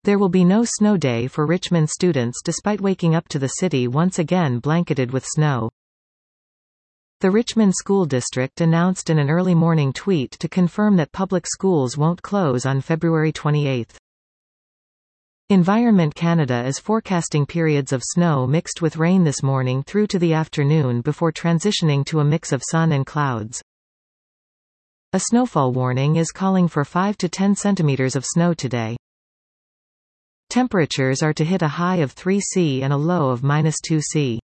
There will be no snow day for Richmond students despite waking up to the city once again blanketed with snow. The Richmond School District announced in an early morning tweet to confirm that public schools won't close on February 28. Environment Canada is forecasting periods of snow mixed with rain this morning through to the afternoon before transitioning to a mix of sun and clouds. A snowfall warning is calling for 5 to 10 centimeters of snow today. Temperatures are to hit a high of 3°C and a low of -2°C.